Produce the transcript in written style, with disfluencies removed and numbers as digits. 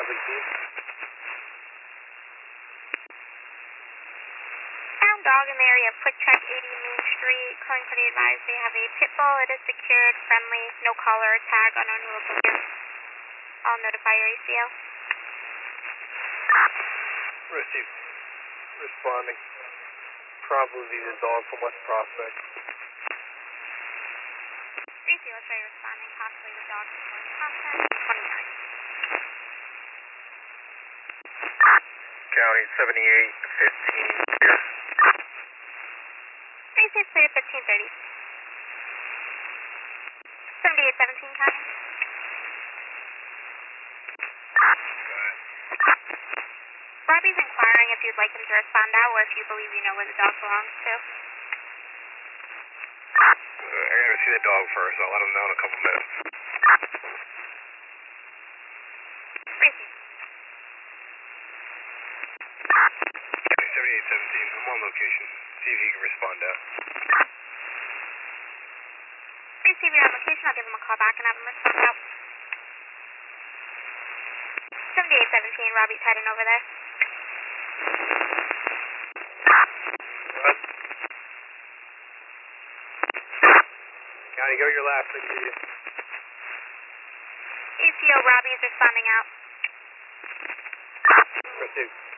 Found dog in the area of Quick Check 80 Main Street. Calling for the advised they have a pit bull. It is secured, friendly, no collar, tag, unknown who will location. I'll notify your ACO. Received. Responding. Probably the dog from West Prospect. ACO, let's try responding. Possibly the dog from West Prospect. 29. County 7815 here. 36 clear, 1530. 7817 County. Robbie's inquiring if you'd like him to respond out or if you believe you know where the dog belongs to. I gotta see the dog first. I'll let him know in a couple minutes. Received. 7817, I'm on location. See if he can respond out. Receive your location. I'll give him a call back and have him respond out. 7817, Robbie's heading over there. What? County, go your last. I see you. ACO, Robbie's responding out. Received.